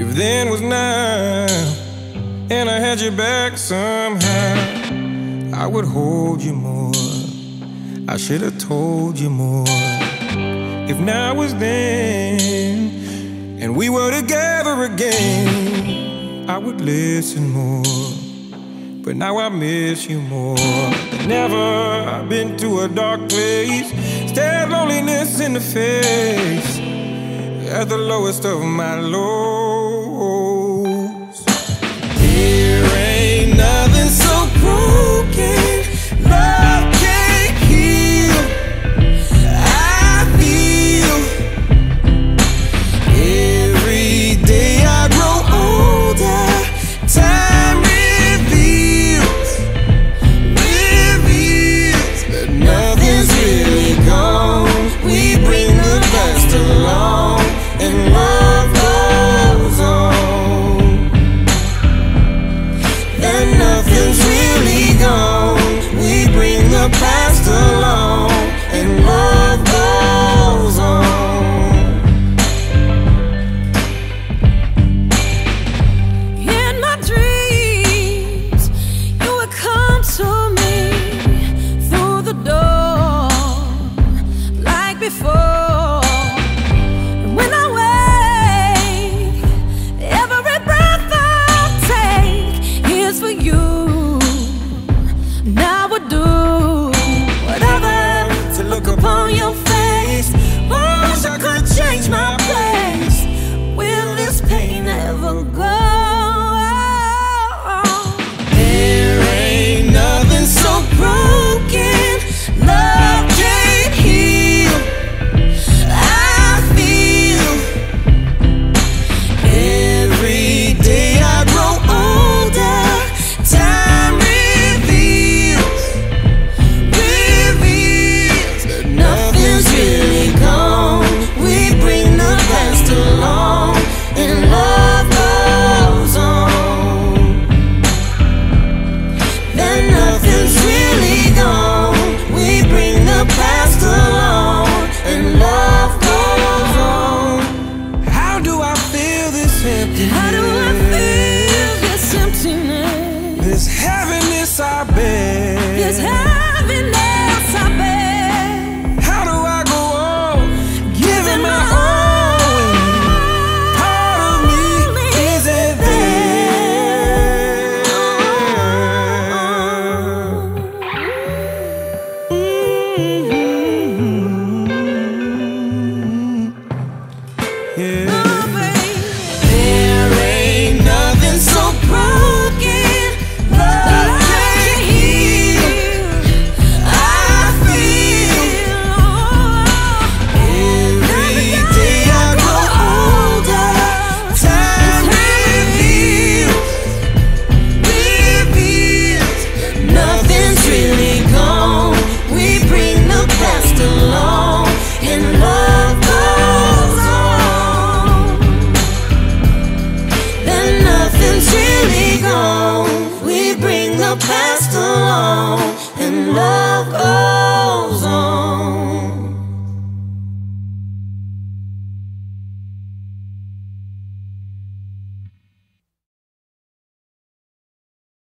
If then was now, and I had your back somehow, I would hold you more. I should have told you more. If now was then, and we were together again, I would listen more. But now I miss you more than ever. I've been to a dark place, stared loneliness in the face, at the lowest of my lows. Here ain't nothing so broken love can't heal. I feel every day I grow older, time reveals that nothing's really gone. We bring the past along, and love goes on. That nothing's really gone. We bring the past along, and love goes on. In my dreams, you would come to me through the door like before. When I wake, every breath I take is for you. And I would do whatever to look upon your face. Wish I could change my place. Will this pain ever go? There ain't nothing so broken love can't heal. I feel every day I grow older, time reveals that nothing's really gone. We bring the past along, and love goes on. That nothing's really gone. We bring the past along, and love goes on. How do I feel this emptiness? How do I feel this emptiness? This heaviness I bear. This heaviness I bear. How do I go on giving my all when part of me isn't there? Yeah. There ain't nothing so broken love can't heal. I feel every day I grow older, time reveals that nothing's really gone. We bring the past along, and love goes on. That nothing's really gone. We bring the past